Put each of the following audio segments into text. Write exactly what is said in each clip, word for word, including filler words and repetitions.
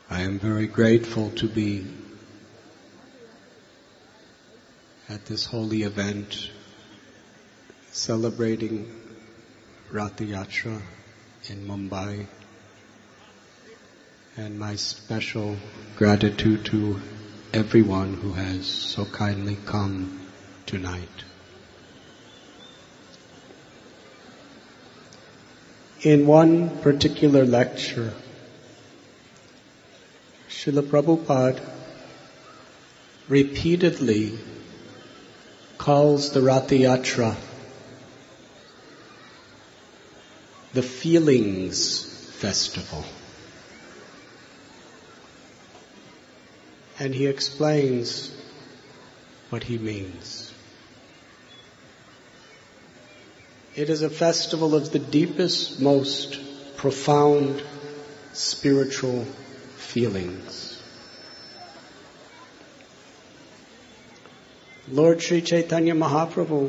I am very grateful to be at this holy event celebrating Rath Yatra in Mumbai, and my special gratitude to everyone who has so kindly come tonight. In one particular lecture, Srila Prabhupada repeatedly calls the Rath Yatra the Feelings Festival. And he explains what he means. It is a festival of the deepest, most profound spiritual feelings. Lord Sri Chaitanya Mahaprabhu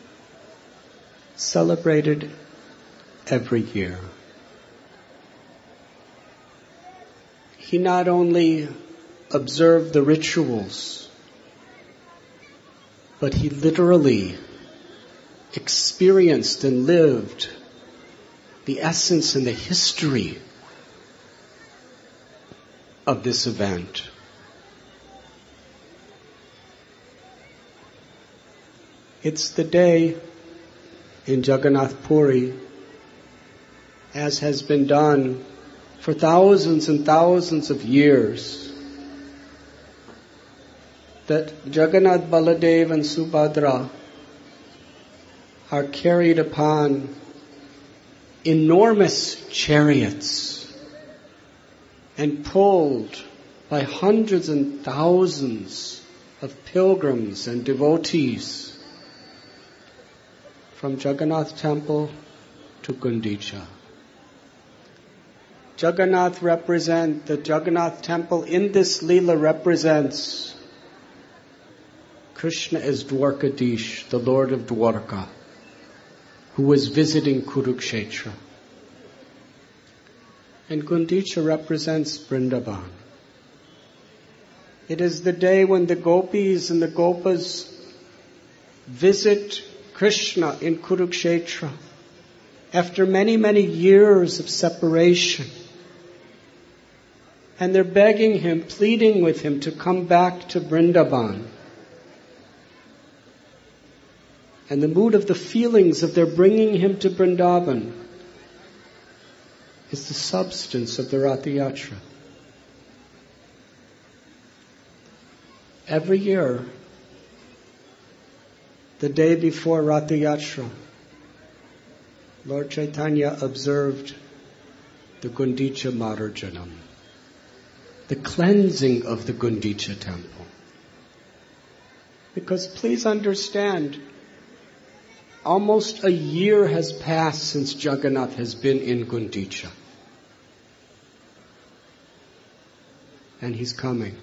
celebrated every year. He not only observed the rituals, but he literally experienced and lived the essence and the history of this event. It's the day in Jagannath Puri, as has been done for thousands and thousands of years, that Jagannath, Baladev and Subhadra are carried upon enormous chariots and pulled by hundreds and thousands of pilgrims and devotees from Jagannath Temple to Gundicha. Jagannath represent, the Jagannath Temple in this Leela represents Krishna as Dwarkadish, the Lord of Dwarka, who was visiting Kurukshetra. And Gundicha represents Vrindavan. It is the day when the gopis and the gopas visit Krishna in Kurukshetra after many, many years of separation. And they're begging him, pleading with him to come back to Vrindavan. And the mood of the feelings of their bringing him to Vrindavan is the substance of the Rath Yatra. Every year, the day before Rath Yatra, Lord Chaitanya observed the Gundicha Marjanam, the cleansing of the Gundicha temple. Because please understand, almost a year has passed since Jagannath has been in Gundicha. And he's coming.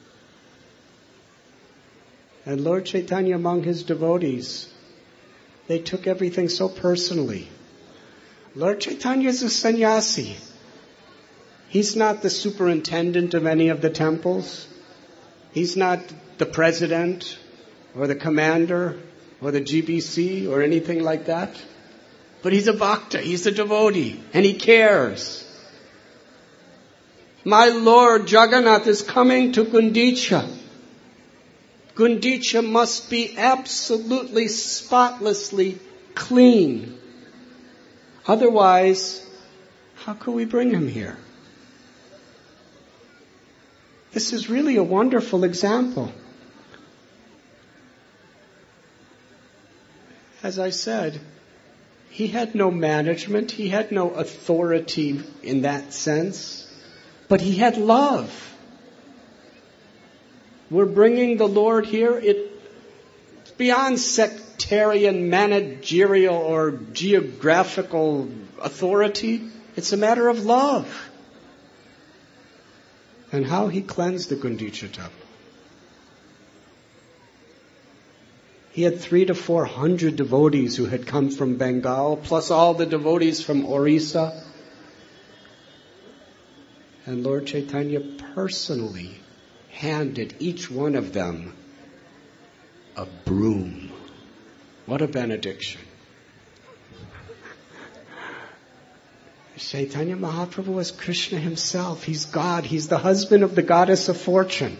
And Lord Chaitanya, among his devotees, they took everything so personally. Lord Chaitanya is a sannyasi. He's not the superintendent of any of the temples. He's not the president or the commander or the G B C or anything like that. But he's a bhakta, he's a devotee, and he cares. My Lord Jagannath is coming to Gundicha. Gundicha must be absolutely spotlessly clean. Otherwise, how could we bring him here? This is really a wonderful example. As I said, he had no management, he had no authority in that sense, but he had love. We're bringing the Lord here, it's beyond sectarian, managerial, or geographical authority. It's a matter of love. And how he cleansed the Gundicha temple. He had three to four hundred devotees who had come from Bengal, plus all the devotees from Orissa. And Lord Chaitanya personally handed each one of them a broom. What a benediction. Chaitanya Mahaprabhu was Krishna himself. He's God. He's the husband of the goddess of fortune.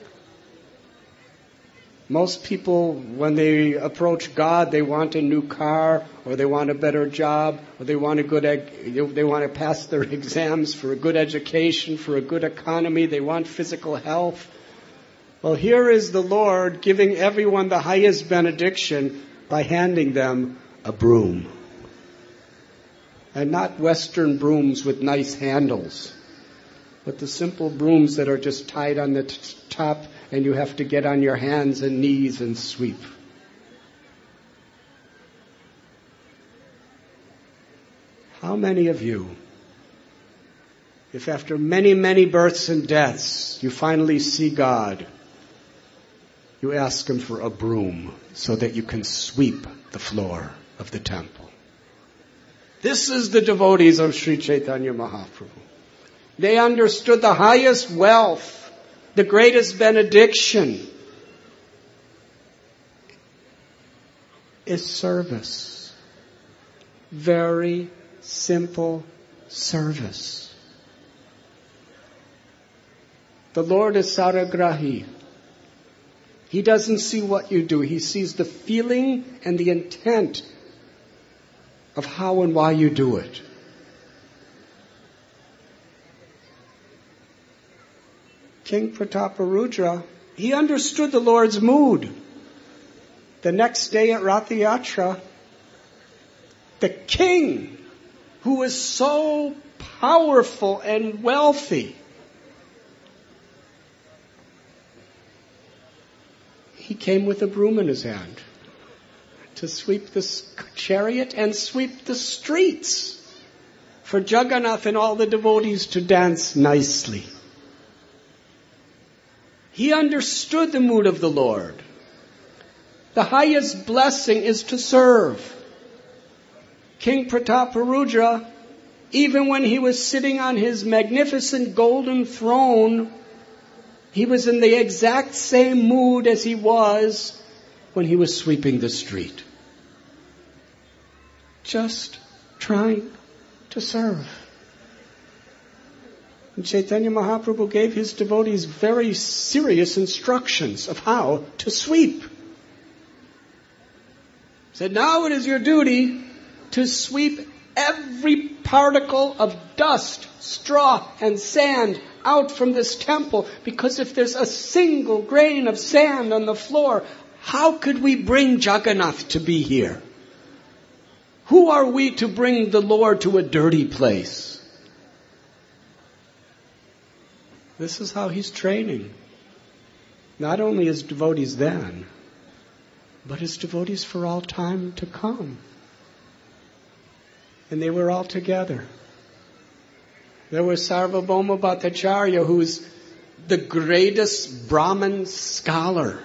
Most people, when they approach God, they want a new car, or they want a better job, or they want a good, they want to pass their exams for a good education, for a good economy. They want physical health. Well, here is the Lord giving everyone the highest benediction by handing them a broom. And not Western brooms with nice handles, but the simple brooms that are just tied on the t- top and you have to get on your hands and knees and sweep. How many of you, if after many, many births and deaths you finally see God, you ask Him for a broom so that you can sweep the floor of the temple? This is the devotees of Sri Chaitanya Mahaprabhu. They understood the highest wealth, the greatest benediction is service. Very simple service. The Lord is Saragrahi. He doesn't see what you do. He sees the feeling and the intent of how and why you do it. King Prataparudra, he understood the Lord's mood. The next day at Ratha Yatra, the king, who was so powerful and wealthy, he came with a broom in his hand to sweep the chariot and sweep the streets for Jagannath and all the devotees to dance nicely. He understood the mood of the Lord. The highest blessing is to serve. King Prataparudra, even when he was sitting on his magnificent golden throne, he was in the exact same mood as he was when he was sweeping the street. Just trying to serve. And Chaitanya Mahaprabhu gave his devotees very serious instructions of how to sweep. He said, now it is your duty to sweep every particle of dust, straw, and sand out from this temple, because if there's a single grain of sand on the floor, how could we bring Jagannath to be here? Who are we to bring the Lord to a dirty place? This is how he's training. Not only his devotees then, but his devotees for all time to come. And they were all together. There was Sarvabhauma Bhattacharya, who's the greatest Brahmin scholar,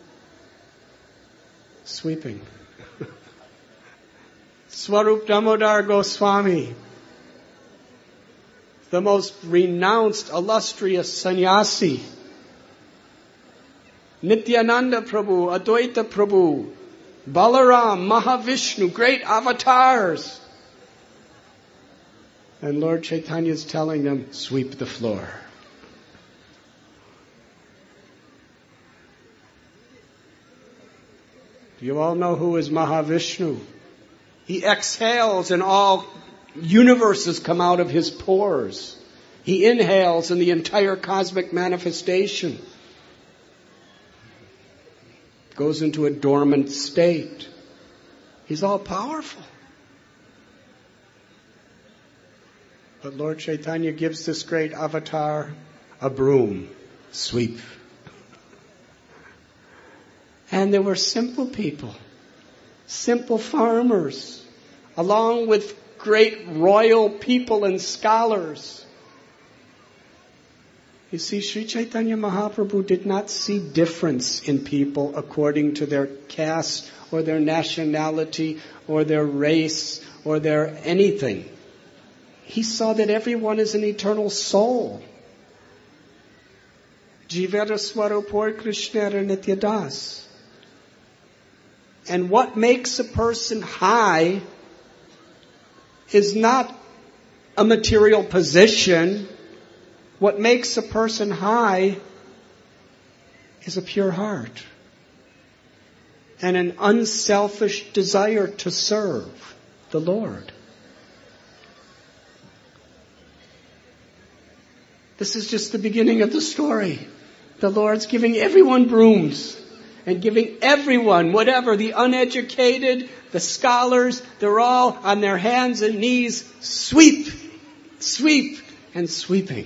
sweeping. Swarup Damodar Goswami, the most renounced, illustrious sannyasi. Nityananda Prabhu, Advaita Prabhu, Balaram, Mahavishnu, great avatars. And Lord Chaitanya is telling them, sweep the floor. Do you all know who is Mahavishnu? He exhales and all universes come out of his pores. He inhales and the entire cosmic manifestation goes into a dormant state. He's all powerful. But Lord Chaitanya gives this great avatar a broom, sweep. And there were simple people, simple farmers, along with great royal people and scholars. You see, Sri Chaitanya Mahaprabhu did not see difference in people according to their caste or their nationality or their race or their anything. he saw that everyone is an eternal soul. Jivera Swarupor Krishna Nityadas. And what makes a person high is not a material position. What makes a person high is a pure heart and an unselfish desire to serve the Lord. This is just the beginning of the story. The Lord's giving everyone brooms and giving everyone, whatever, the uneducated, the scholars, they're all on their hands and knees, sweep, sweep, and sweeping.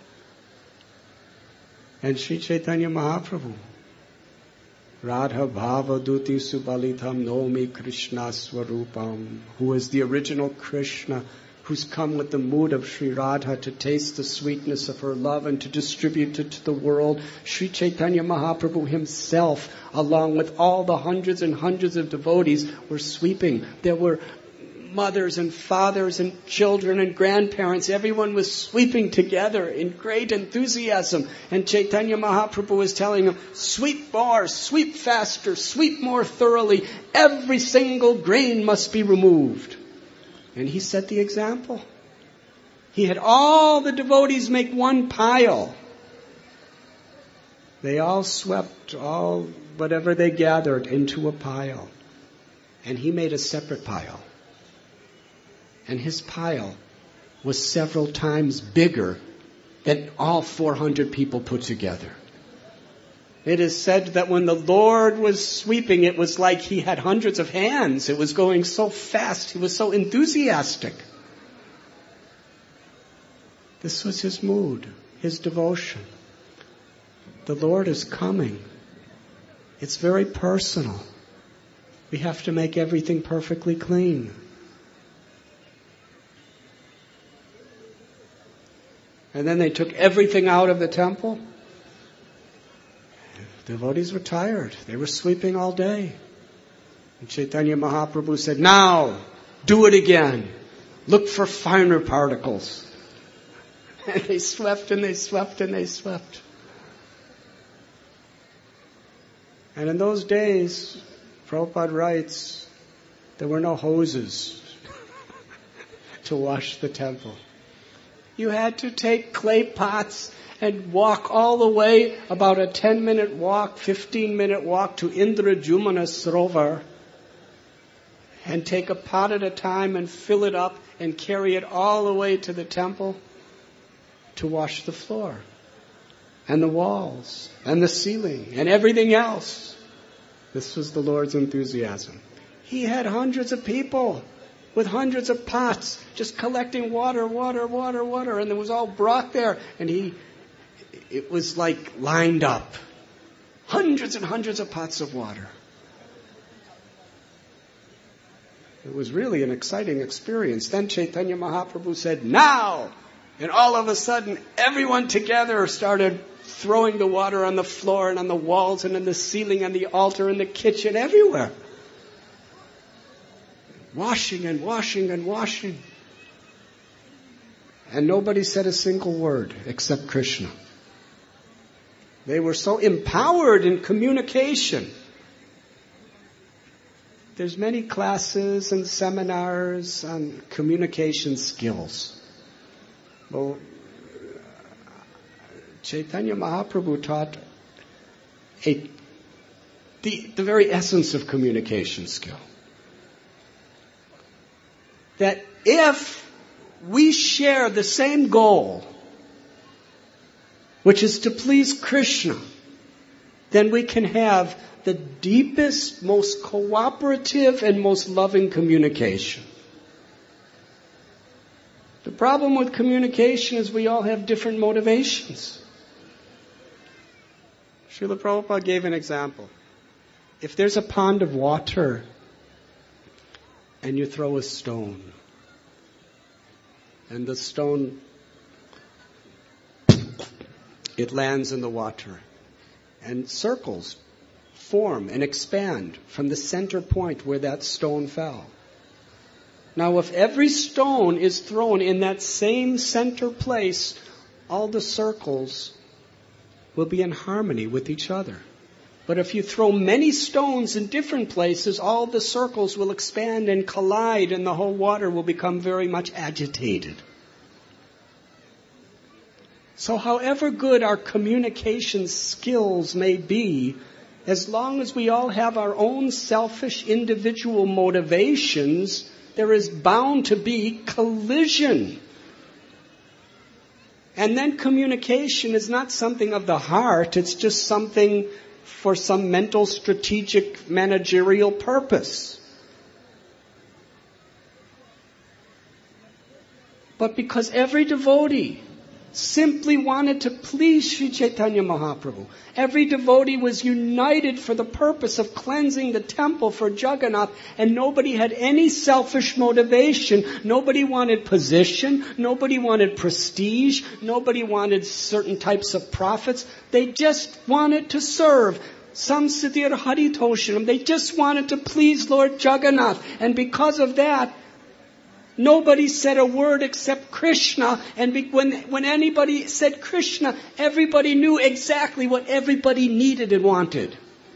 And Sri Chaitanya Mahaprabhu, Radha Bhava Duti Subalitam Nomi Krishna Swarupam, who is the original Krishna, who's come with the mood of Sri Radha to taste the sweetness of her love and to distribute it to the world. Sri Chaitanya Mahaprabhu himself, along with all the hundreds and hundreds of devotees, were sweeping. There were mothers and fathers and children and grandparents. Everyone was sweeping together in great enthusiasm. And Chaitanya Mahaprabhu was telling them, sweep more, sweep faster, sweep more thoroughly. Every single grain must be removed. And he set the example. He had all the devotees make one pile. They all swept all whatever they gathered into a pile. And he made a separate pile. And his pile was several times bigger than all four hundred people put together. It is said that when the Lord was sweeping, it was like he had hundreds of hands. It was going so fast. He was so enthusiastic. This was his mood, his devotion. The Lord is coming. It's very personal. We have to make everything perfectly clean. And then they took everything out of the temple. The devotees were tired. They were sweeping all day. And Chaitanya Mahaprabhu said, now, do it again. Look for finer particles. And they swept and they swept and they swept. And in those days, Prabhupada writes, there were no hoses to wash the temple. You had to take clay pots and walk all the way, about a ten minute walk, fifteen minute walk to Indrajumana Sarovar, and take a pot at a time and fill it up and carry it all the way to the temple to wash the floor and the walls and the ceiling and everything else. This was the Lord's enthusiasm. He had hundreds of people with hundreds of pots, just collecting water, water, water, water, and it was all brought there. And he, it was like lined up. Hundreds and hundreds of pots of water. It was really an exciting experience. Then Chaitanya Mahaprabhu said, now! And all of a sudden, everyone together started throwing the water on the floor and on the walls and on the ceiling and the altar and the kitchen, everywhere. Washing and washing and washing. And nobody said a single word except Krishna. They were so empowered in communication. There's many classes and seminars on communication skills. Well, Chaitanya Mahaprabhu taught a, the, the very essence of communication skill. That if we share the same goal, which is to please Krishna, then we can have the deepest, most cooperative, and most loving communication. The problem with communication is we all have different motivations. Srila Prabhupada gave an example. If there's a pond of water and you throw a stone, and the stone, it lands in the water, and circles form and expand from the center point where that stone fell. Now, if every stone is thrown in that same center place, all the circles will be in harmony with each other. But if you throw many stones in different places, all the circles will expand and collide, and the whole water will become very much agitated. So however good our communication skills may be, as long as we all have our own selfish individual motivations, there is bound to be collision. And then communication is not something of the heart, it's just something for some mental, strategic, managerial purpose. But because every devotee simply wanted to please Sri Chaitanya Mahaprabhu. Every devotee was united for the purpose of cleansing the temple for Jagannath, and nobody had any selfish motivation. Nobody wanted position. Nobody wanted prestige. Nobody wanted certain types of profits. They just wanted to serve. Samsiddhir Haritoshanam. They just wanted to please Lord Jagannath. And because of that, nobody said a word except Krishna, and when, when anybody said Krishna, everybody knew exactly what everybody needed and wanted.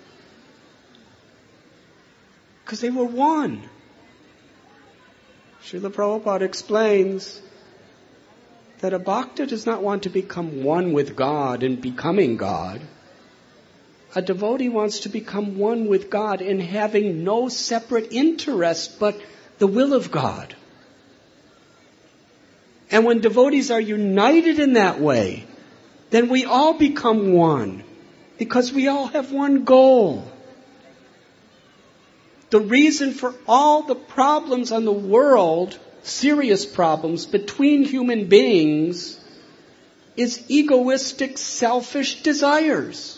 Because they were one. Srila Prabhupada explains that a bhakta does not want to become one with God in becoming God. A devotee wants to become one with God in having no separate interest but the will of God. And when devotees are united in that way, then we all become one, because we all have one goal. The reason for all the problems on the world, serious problems between human beings, is egoistic, selfish desires.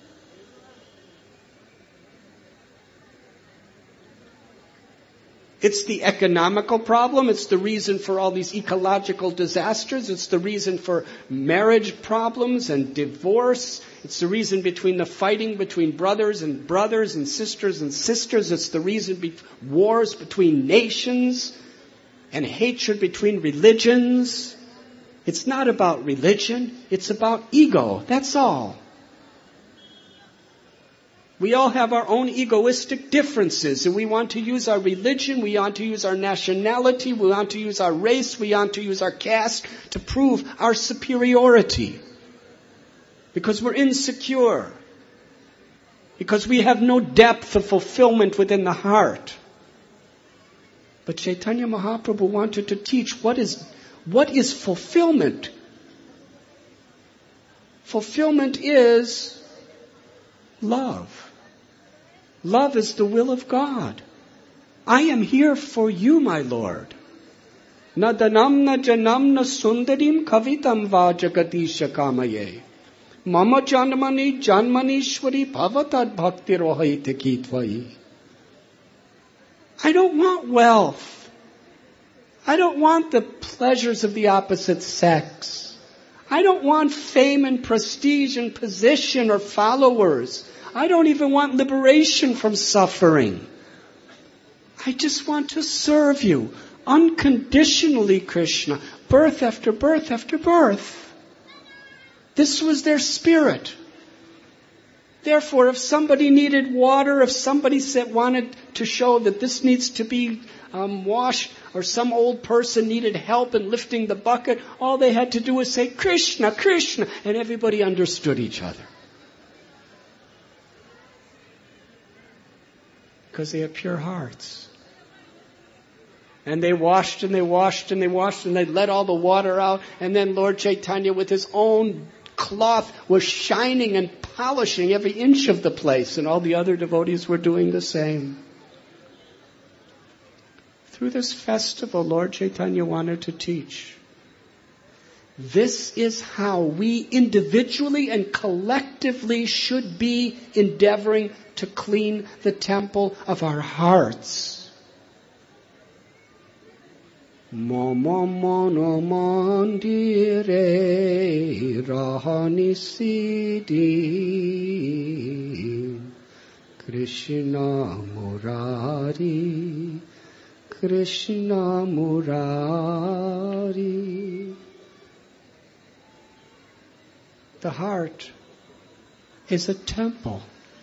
It's the economical problem. It's the reason for all these ecological disasters. It's the reason for marriage problems and divorce. It's the reason between the fighting between brothers and brothers and sisters and sisters. It's the reason be- wars between nations and hatred between religions. It's not about religion. It's about ego. That's all. We all have our own egoistic differences, and we want to use our religion, we want to use our nationality, we want to use our race, we want to use our caste to prove our superiority. Because we're insecure. Because we have no depth of fulfillment within the heart. But Chaitanya Mahaprabhu wanted to teach what is, what is fulfillment. Fulfillment is love. Love is the will of God. I am here for you, my Lord. Nadanamna janamna sundarim kavitam va jagatisha kamaye. Mama janmani janmanishwari bhavatad bhakti rohaite kitvai. I don't want wealth. I don't want the pleasures of the opposite sex. I don't want fame and prestige and position or followers. I don't even want liberation from suffering. I just want to serve you unconditionally, Krishna, birth after birth after birth. This was their spirit. Therefore, if somebody needed water, if somebody said, wanted to show that this needs to be um, washed, or some old person needed help in lifting the bucket, all they had to do was say, Krishna, Krishna, and everybody understood each other. Because they have pure hearts. And they washed and they washed and they washed and they let all the water out. And then Lord Chaitanya with his own cloth was shining and polishing every inch of the place. And all the other devotees were doing the same. Through this festival, Lord Chaitanya wanted to teach. This is how we individually and collectively should be endeavoring to clean the temple of our hearts. Mama mano mandire rahani siddhi Krishna murari Krishna Murari. The heart is a temple.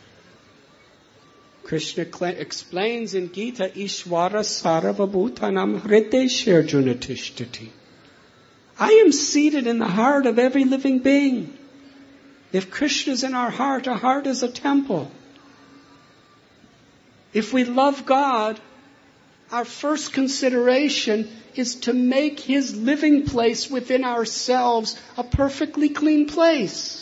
Krishna explains in Gita, Ishvara Sarvabhutanam Hrideshya Arjuna Tishtati. I am seated in the heart of every living being. If Krishna is in our heart, our heart is a temple. If we love God, our first consideration is to make His living place within ourselves a perfectly clean place.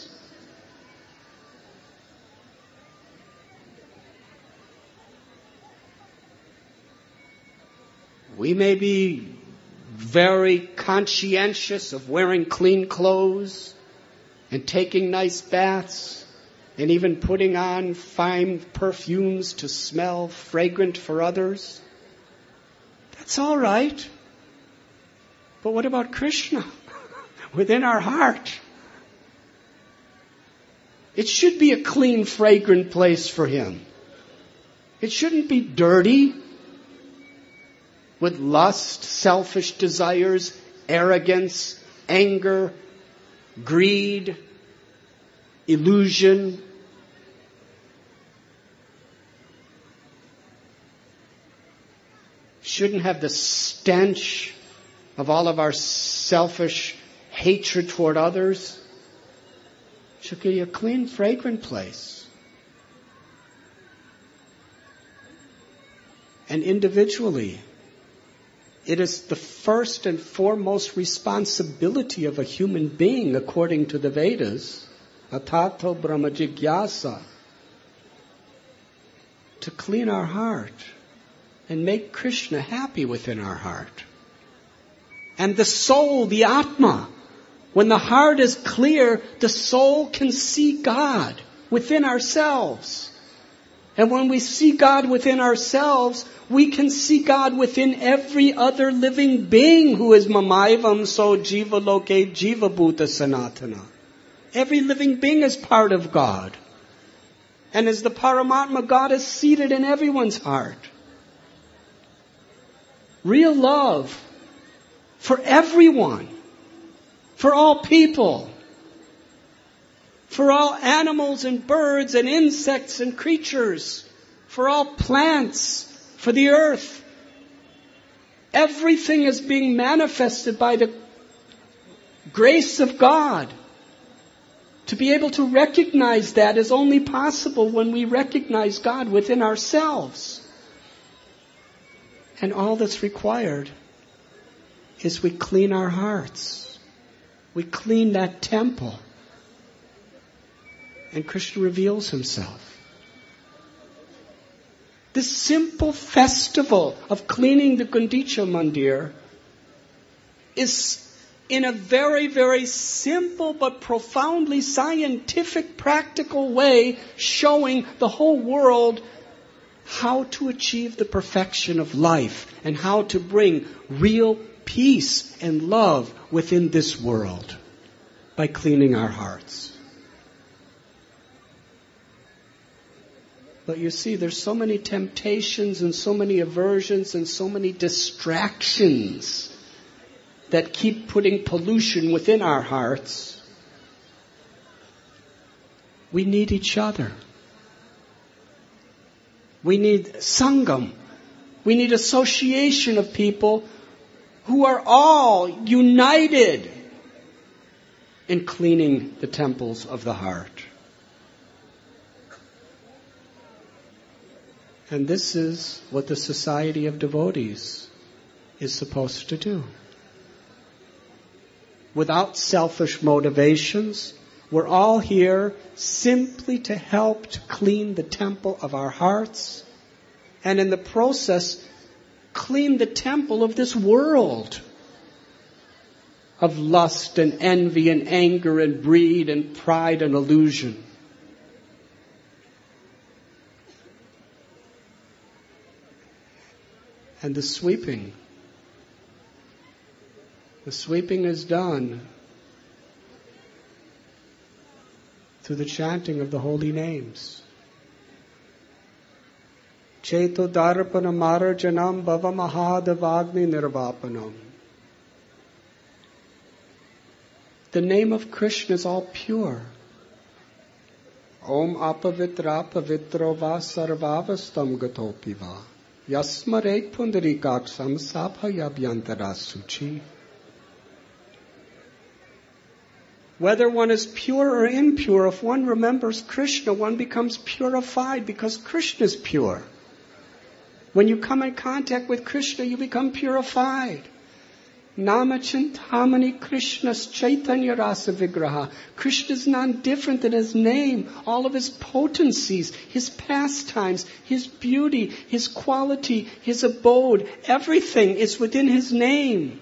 We may be very conscientious of wearing clean clothes and taking nice baths and even putting on fine perfumes to smell fragrant for others. That's all right. But what about Krishna within our heart? It should be a clean, fragrant place for Him. It shouldn't be dirty with lust, selfish desires, arrogance, anger, greed, illusion. Shouldn't have the stench of all of our selfish hatred toward others. Should be a clean, fragrant place. And individually, it is the first and foremost responsibility of a human being, according to the Vedas, atato brahma jigyasa, to clean our heart and make Krishna happy within our heart. And the soul, the Atma, when the heart is clear, the soul can see God within ourselves. And when we see God within ourselves, we can see God within every other living being who is mamaivam so jiva loke jiva bhuta sanatana. Every living being is part of God. And as the Paramatma, God is seated in everyone's heart. Real love for everyone, for all people, for all animals and birds and insects and creatures, for all plants, for the earth. Everything is being manifested by the grace of God. To be able to recognize that is only possible when we recognize God within ourselves. And all that's required is we clean our hearts. We clean that temple. And Krishna reveals Himself. This simple festival of cleaning the Gundicha Mandir is in a very, very simple but profoundly scientific, practical way showing the whole world how to achieve the perfection of life and how to bring real peace and love within this world by cleaning our hearts. But you see, there's so many temptations and so many aversions and so many distractions that keep putting pollution within our hearts. We need each other. We need sangam. We need association of people who are all united in cleaning the temples of the heart. And this is what the Society of Devotees is supposed to do. Without selfish motivations, we're all here simply to help to clean the temple of our hearts, and in the process, clean the temple of this world of lust and envy and anger and greed and pride and illusion. And the sweeping. The sweeping is done through the chanting of the holy names. Cheto darpana marajanam bhava mahadavagni nirvapanam. The name of Krishna is all pure. Om apavitra pavitro va sarvavastam gatopi va. Yasmare pundarikaksam sapayabhyantara suchi. Whether one is pure or impure, if one remembers Krishna, one becomes purified because Krishna is pure. When you come in contact with Krishna, you become purified. Namachintamani Krishna's Chaitanya Rasa Vigraha. Krishna is none different than his name, all of his potencies, his pastimes, his beauty, his quality, his abode. Everything is within his name.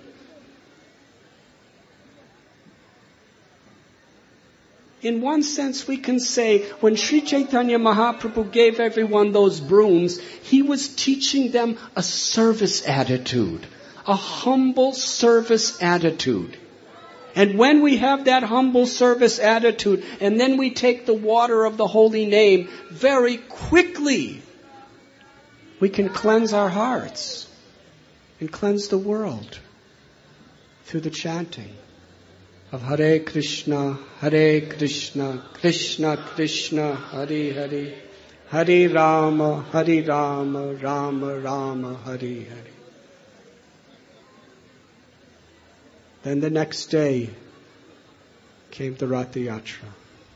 In one sense, we can say, when Sri Chaitanya Mahaprabhu gave everyone those brooms, he was teaching them a service attitude, a humble service attitude. And when we have that humble service attitude, and then we take the water of the holy name, very quickly, we can cleanse our hearts and cleanse the world through the chanting of Hare Krishna, Hare Krishna, Krishna Krishna, Hare Hare, Hare Rama, Hare Rama, Rama Rama, Hare Hare. Then the next day came the Ratha Yatra.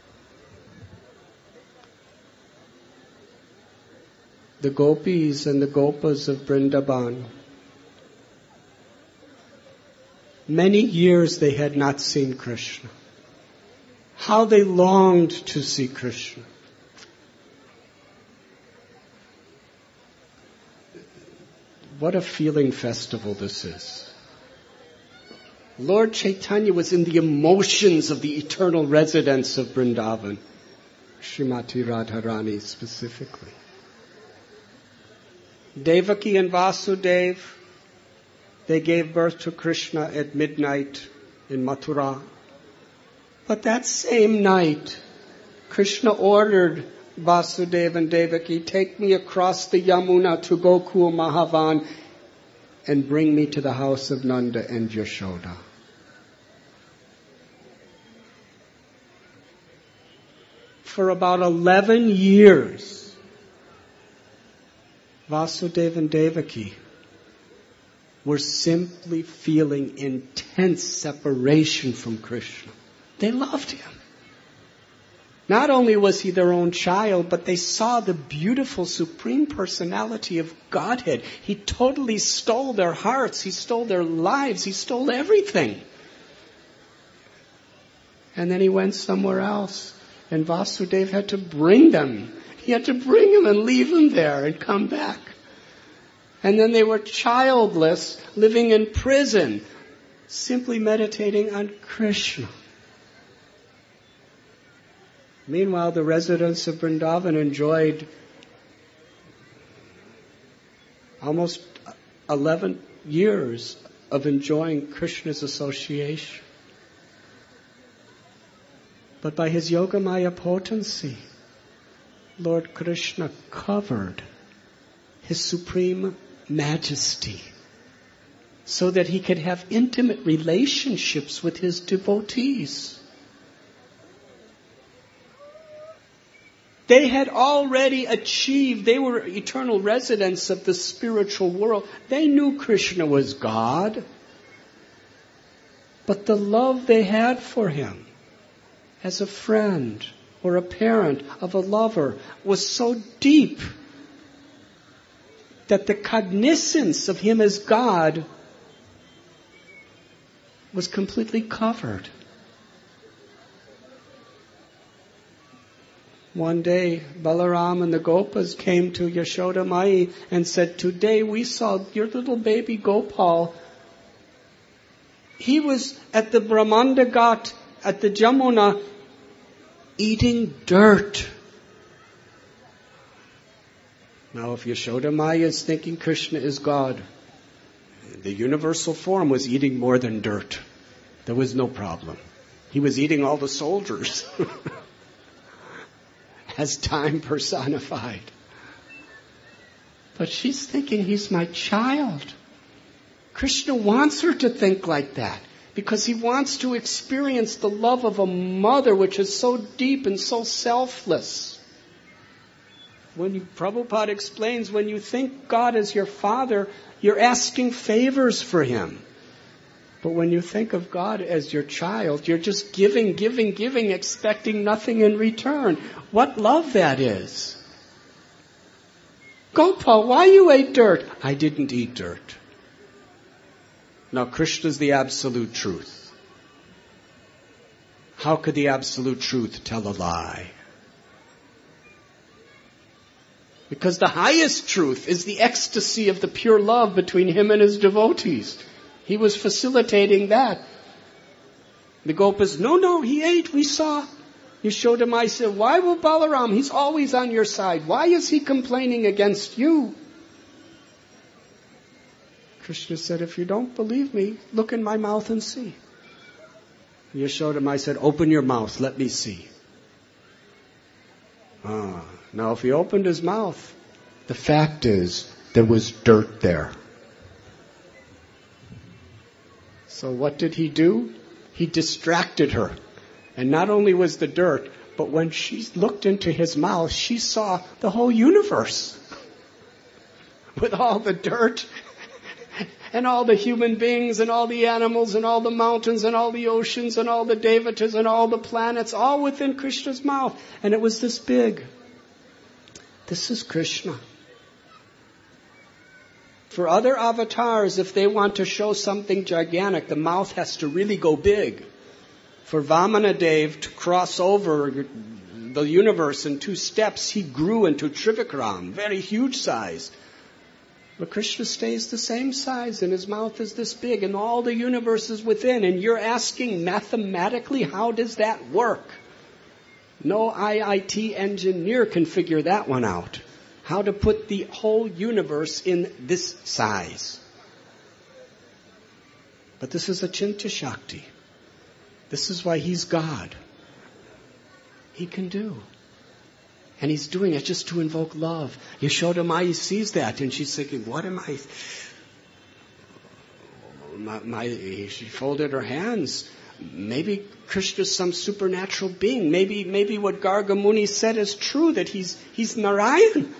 The gopis and the gopas of Vrindavan, many years they had not seen Krishna. How they longed to see Krishna. What a feeling festival this is. Lord Chaitanya was in the emotions of the eternal residents of Vrindavan, Srimati Radharani specifically. Devaki and Vasudeva, they gave birth to Krishna at midnight in Mathura. But that same night, Krishna ordered Vasudeva and Devaki, take me across the Yamuna to Gokul Mahavan and bring me to the house of Nanda and Yashoda. For about eleven years, Vasudeva and Devaki were simply feeling intense separation from Krishna. They loved him. Not only was he their own child, but they saw the beautiful Supreme Personality of Godhead. He totally stole their hearts. He stole their lives. He stole everything. And then he went somewhere else. And Vasudeva had to bring them. He had to bring them and leave them there and come back. And then they were childless, living in prison, simply meditating on Krishna. Meanwhile, the residents of Vrindavan enjoyed almost eleven years of enjoying Krishna's association. But by his Yogamaya potency, Lord Krishna covered his supreme majesty so that he could have intimate relationships with his devotees. They had already achieved, they were eternal residents of the spiritual world. They knew Krishna was God. But the love they had for him as a friend or a parent of a lover was so deep that the cognizance of him as God was completely covered. One day, Balaram and the Gopas came to Yashoda Mai and said, today we saw your little baby Gopal. He was at the Brahmanda Ghat, at the Jamuna, eating dirt. Now, if Yashoda Maya is thinking Krishna is God, the universal form was eating more than dirt. There was no problem. He was eating all the soldiers. As time personified. But she's thinking he's my child. Krishna wants her to think like that because he wants to experience the love of a mother which is so deep and so selfless. When you, Prabhupada explains, when you think God is your father, you're asking favors for him. But when you think of God as your child, you're just giving, giving, giving, expecting nothing in return. What love that is. Gopal, why you ate dirt? I didn't eat dirt. Now Krishna's the absolute truth. How could the absolute truth tell a lie? Because the highest truth is the ecstasy of the pure love between him and his devotees. He was facilitating that. The Gopas, no, no, he ate, we saw. Yashodamai said, why will Balaram? He's always on your side. Why is he complaining against you? Krishna said, if you don't believe me, look in my mouth and see. Yashodamai said, open your mouth, let me see. Ah, now if he opened his mouth, the fact is, there was dirt there. So what did he do? He distracted her. And not only was the dirt, but when she looked into his mouth, she saw the whole universe. With all the dirt, and all the human beings, and all the animals, and all the mountains, and all the oceans, and all the devatas, and all the planets, all within Krishna's mouth. And it was this big. This is Krishna. For other avatars, if they want to show something gigantic, the mouth has to really go big. For Vamanadev to cross over the universe in two steps, he grew into Trivikram, very huge size. But Krishna stays the same size, and his mouth is this big, and all the universe is within. And you're asking mathematically, how does that work? No I I T engineer can figure that one out. How to put the whole universe in this size. But this is Achintya Shakti. This is why he's God. He can do. And he's doing it just to invoke love. Yashodamai sees that and she's thinking, what am I... My, my, she folded her hands. Maybe Krishna's some supernatural being. Maybe maybe what Garga Muni said is true, that he's he's Narayan.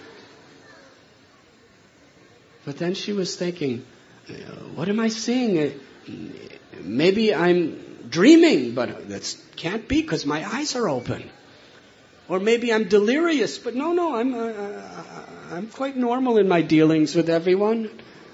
But then she was thinking, what am I seeing? Maybe I'm dreaming, but that can't be because my eyes are open. Or maybe I'm delirious, but no, no, I'm uh, I'm quite normal in my dealings with everyone.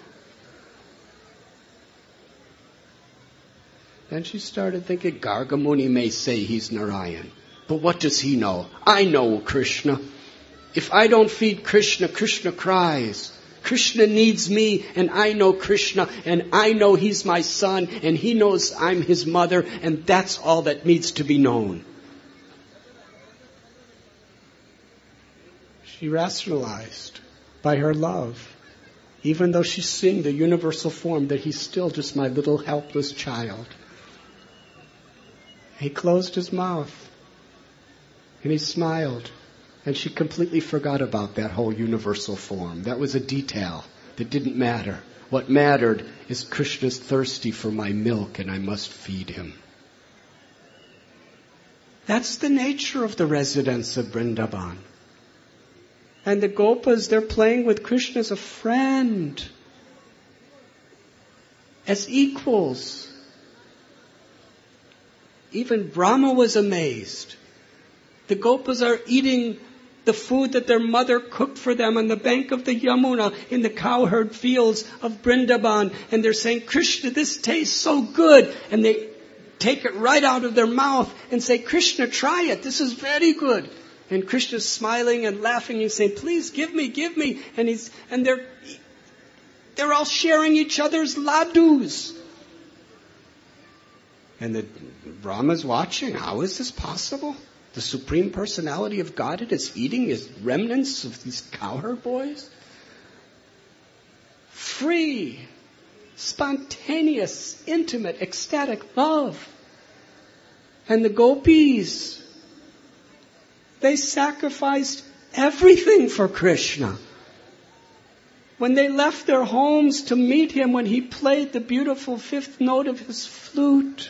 Then she started thinking, Garga Muni may say he's Narayan, but what does he know? I know Krishna. If I don't feed Krishna, Krishna cries. Krishna needs me, and I know Krishna, and I know he's my son, and he knows I'm his mother, and that's all that needs to be known. She rationalized by her love, even though she's seeing the universal form, that he's still just my little helpless child. He closed his mouth, and he smiled. And she completely forgot about that whole universal form. That was a detail that didn't matter. What mattered is Krishna's thirsty for my milk and I must feed him. That's the nature of the residents of Vrindavan. And the Gopas, they're playing with Krishna as a friend, as equals. Even Brahma was amazed. The Gopas are eating the food that their mother cooked for them on the bank of the Yamuna in the cowherd fields of Vrindavan. And they're saying, Krishna, this tastes so good. And they take it right out of their mouth and say, Krishna, try it. This is very good. And Krishna's smiling and laughing and saying, please give me, give me. And he's and they're they're all sharing each other's ladus. And the Brahma's watching. How is this possible? The Supreme Personality of Godhead is eating his remnants of these cowherd boys? Free, spontaneous, intimate, ecstatic love. And the gopis, they sacrificed everything for Krishna. When they left their homes to meet him, when he played the beautiful fifth note of his flute,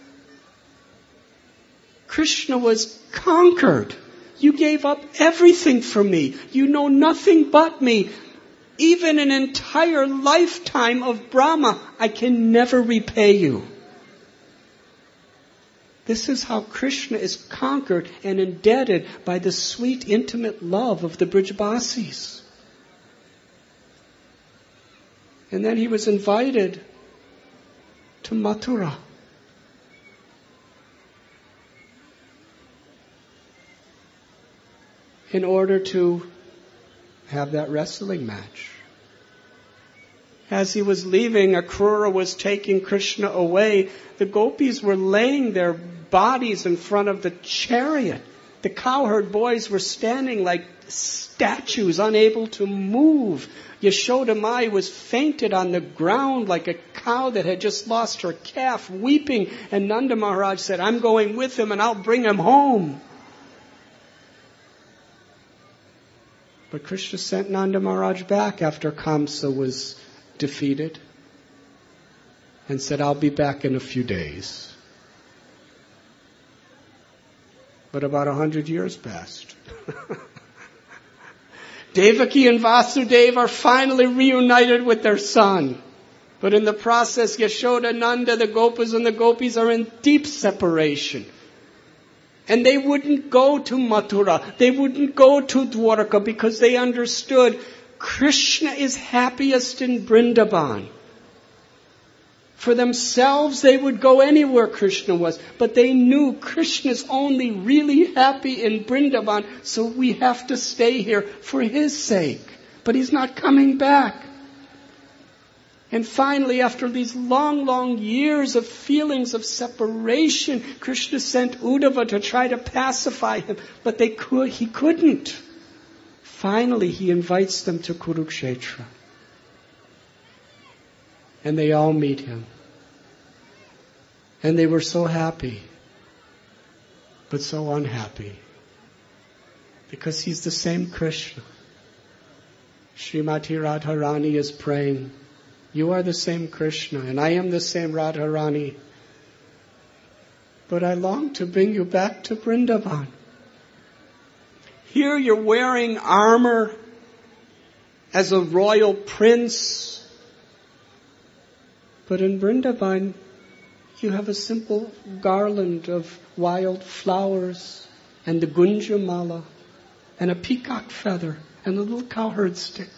Krishna was conquered. You gave up everything for me. You know nothing but me. Even an entire lifetime of Brahma, I can never repay you. This is how Krishna is conquered and indebted by the sweet, intimate love of the Brijbasis. And then he was invited to Mathura. In order to have that wrestling match. As he was leaving, Akrura was taking Krishna away. The gopis were laying their bodies in front of the chariot. The cowherd boys were standing like statues, unable to move. Yashoda Mai was fainted on the ground like a cow that had just lost her calf, weeping. And Nanda Maharaj said, I'm going with him and I'll bring him home. But Krishna sent Nanda Maharaj back after Kamsa was defeated and said, I'll be back in a few days. But about a hundred years passed. Devaki and Vasudeva are finally reunited with their son. But in the process, Yashoda, Nanda, the Gopas and the Gopis are in deep separation. And they wouldn't go to Mathura. They wouldn't go to Dwarka because they understood Krishna is happiest in Vrindavan. For themselves, they would go anywhere Krishna was. But they knew Krishna's only really happy in Vrindavan, so we have to stay here for his sake. But he's not coming back. And finally, after these long, long years of feelings of separation, Krishna sent Uddhava to try to pacify him, but they could, he couldn't. Finally, he invites them to Kurukshetra. And they all meet him. And they were so happy, but so unhappy. Because he's the same Krishna. Srimati Radharani is praying, you are the same Krishna, and I am the same Radharani. But I long to bring you back to Vrindavan. Here you're wearing armor as a royal prince. But in Vrindavan, you have a simple garland of wild flowers and the gunjamala and a peacock feather and a little cowherd stick.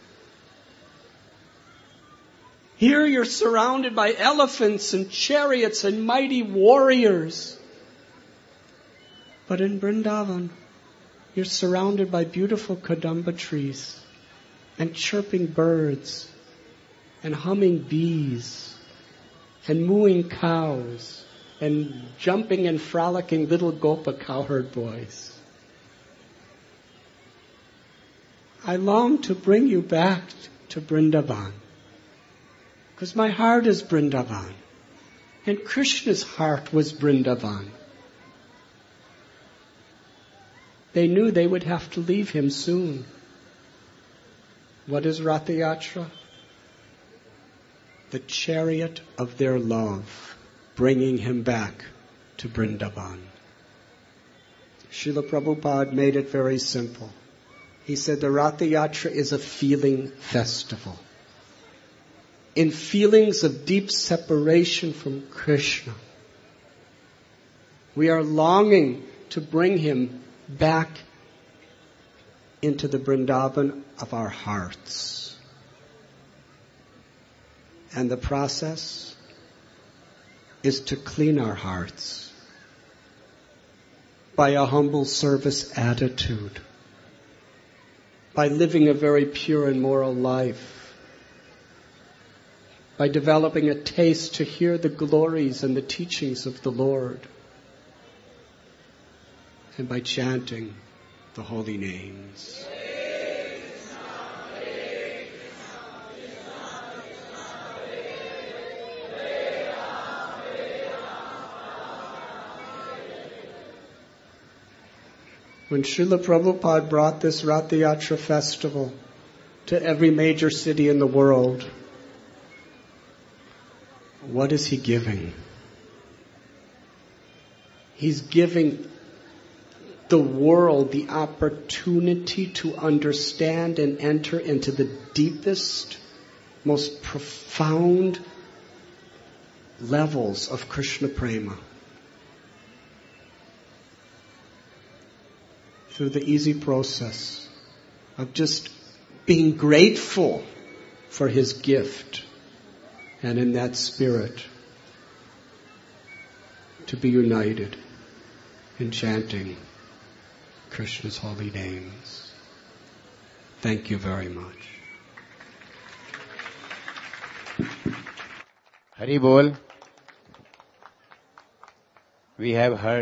Here you're surrounded by elephants and chariots and mighty warriors. But in Vrindavan, you're surrounded by beautiful kadamba trees and chirping birds and humming bees and mooing cows and jumping and frolicking little gopa cowherd boys. I long to bring you back to Vrindavan. Because my heart is Vrindavan. And Krishna's heart was Vrindavan. They knew they would have to leave him soon. What is Ratha Yatra? The chariot of their love, bringing him back to Vrindavan. Srila Prabhupada made it very simple. He said the Ratha Yatra is a feeling festival. In feelings of deep separation from Krishna, we are longing to bring him back into the Vrindavan of our hearts. And the process is to clean our hearts by a humble service attitude, by living a very pure and moral life, by developing a taste to hear the glories and the teachings of the Lord, and by chanting the holy names. When Srila Prabhupada brought this Ratha Yatra festival to every major city in the world. What is he giving? He's giving the world the opportunity to understand and enter into the deepest, most profound levels of Krishna Prema through the easy process of just being grateful for his gift, and in that spirit to be united in chanting Krishna's holy names. Thank you very much. Hari Bol. We have heard